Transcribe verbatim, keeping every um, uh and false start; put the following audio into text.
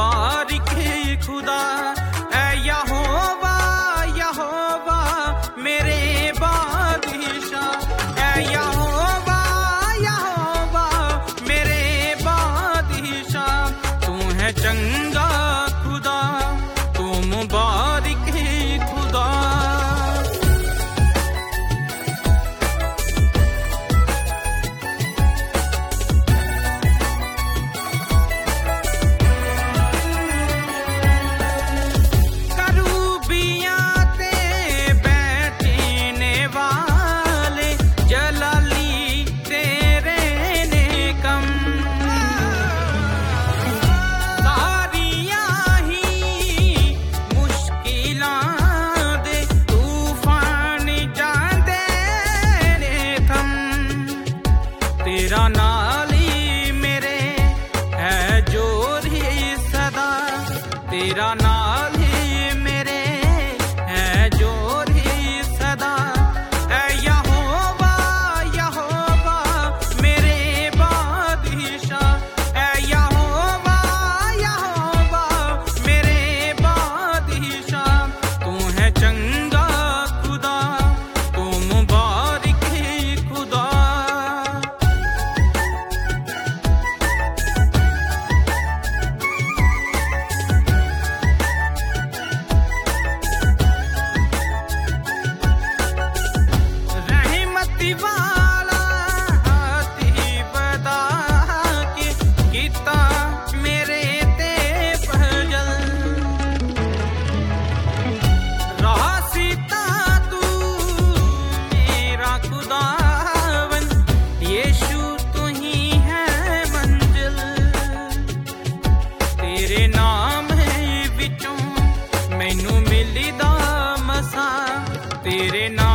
मुबारक खुदा ऐ यहोवा यहोवा मेरे बादशाह ऐ यहोवा यहोवा मेरे बादशाह तू है चंगा खुदा तू मुबारक खुदा। तेरा नाल ही मेरे है जोर ही सदा तेरा नाल ही मेरे है जोर ही सदा ऐ यहोवा यहोवा मेरे बादशाह ऐ यहोवा यहोवा मेरे बादशाह तू है चंगा खुदा तू मुबारक खुदा। वाला हाथी बदा के गीता मेरे ते पहजल रासीता तू मेरा खुदावन यीशु तू ही है मंजिल तेरे नाम है विचों मैनू मिलदा मसा तेरे नाम